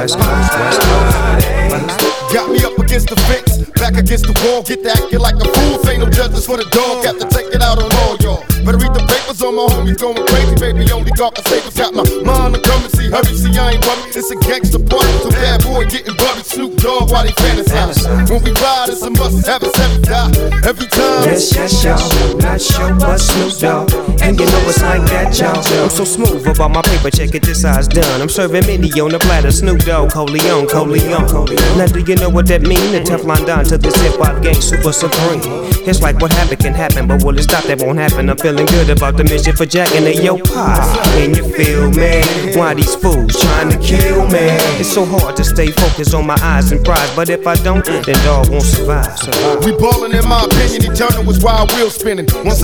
West Coast. Got me up against the fence, back against the wall. Get to acting like a fool. Ain't no justice for the dog. Got to take it out on all y'all. Better read the papers on my homies going crazy. Baby, only dark and sabers got my mind to come and see. Hurry, see, I ain't worried. It's a gangster party. So bad boy getting buried. Snoop Dogg while they fantasize. When we ride, it's a must have. It's every die, every time. Yes, y'all. Not sure, but Snoop Dogg. And you know it's like that, y'all. I'm so smooth about my paper. Check it, this size done. I'm serving mini on the platter. Snoop Dogg, Coleon. Now do you know what that mean? The Teflon Don to this hip-hop gang, super supreme. It's like what happened can happen, but will it stop? That won't happen. I'm feeling good about the mission for Jack and the yo pop. Can you feel me? Why these fools trying to kill me? It's so hard to stay focused on my eyes and prize, but if I don't, then dog won't survive. We ballin', in my opinion, eternal is why wheels spinning. Once